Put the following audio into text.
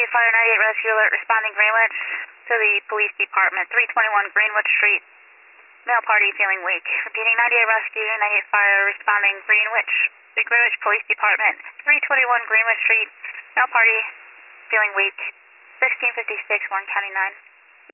Fire 98 Rescue Alert responding Greenwich to the police department, 321 Greenwich Street. Male party feeling weak. Repeating 98 Rescue, 98 Fire responding Greenwich. The Greenwich Police Department, 321 Greenwich Street. Male party feeling weak. 1656, Warren County 9.